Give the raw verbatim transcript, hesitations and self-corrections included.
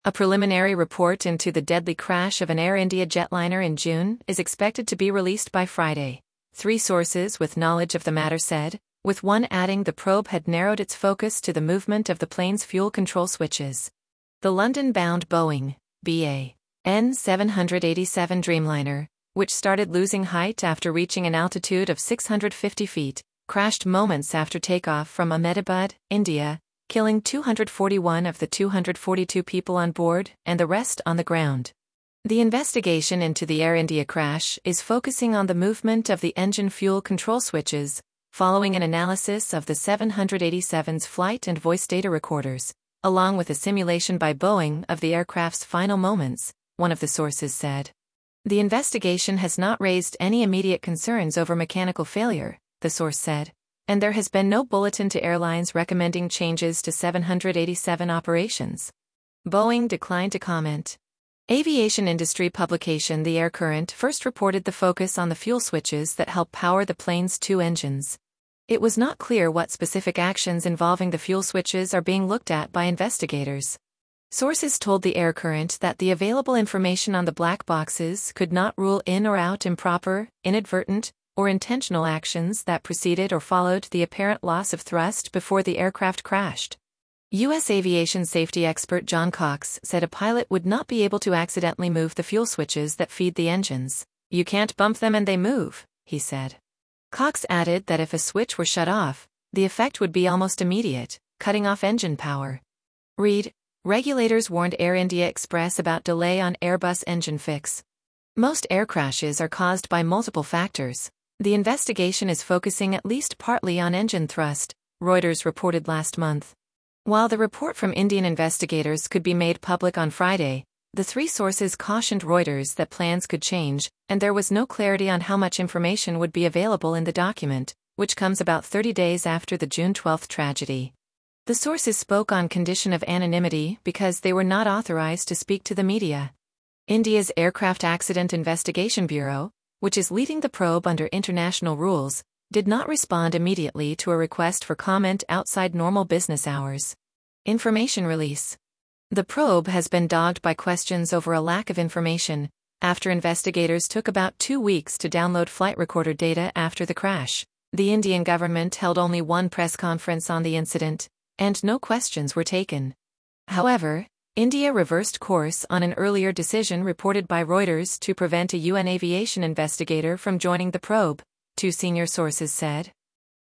A preliminary report into the deadly crash of an Air India jetliner in June is expected to be released by Friday, three sources with knowledge of the matter said, with one adding the probe had narrowed its focus to the movement of the plane's fuel control switches. The London-bound Boeing B A N seven eighty-seven Dreamliner, which started losing height after reaching an altitude of six hundred fifty feet, crashed moments after takeoff from Ahmedabad, India, killing two hundred forty-one of the two hundred forty-two people on board and the rest on the ground. The investigation into the Air India crash is focusing on the movement of the engine fuel control switches, following an analysis of the seven eighty-seven's flight and voice data recorders, along with a simulation by Boeing of the aircraft's final moments, one of the sources said. The investigation has not raised any immediate concerns over mechanical failure, the source said, and there has been no bulletin to airlines recommending changes to seven eighty-seven operations. Boeing declined to comment. Aviation industry publication The Air Current first reported the focus on the fuel switches that help power the plane's two engines. It was not clear what specific actions involving the fuel switches are being looked at by investigators. Sources told The Air Current that the available information on the black boxes could not rule in or out improper, inadvertent, or intentional actions that preceded or followed the apparent loss of thrust before the aircraft crashed. U S aviation safety expert John Cox said a pilot would not be able to accidentally move the fuel switches that feed the engines. "You can't bump them and they move," he said. Cox added that if a switch were shut off, the effect would be almost immediate, cutting off engine power. Read, regulators warned Air India Express about delay on Airbus engine fix. Most air crashes are caused by multiple factors. The investigation is focusing at least partly on engine thrust, Reuters reported last month. While the report from Indian investigators could be made public on Friday, the three sources cautioned Reuters that plans could change, and there was no clarity on how much information would be available in the document, which comes about thirty days after the June twelfth tragedy. The sources spoke on condition of anonymity because they were not authorized to speak to the media. India's Aircraft Accident Investigation Bureau, which is leading the probe under international rules, did not respond immediately to a request for comment outside normal business hours. Information release. The probe has been dogged by questions over a lack of information, after investigators took about two weeks to download flight recorder data after the crash. The Indian government held only one press conference on the incident, and no questions were taken. However, India reversed course on an earlier decision reported by Reuters to prevent a U N aviation investigator from joining the probe, two senior sources said.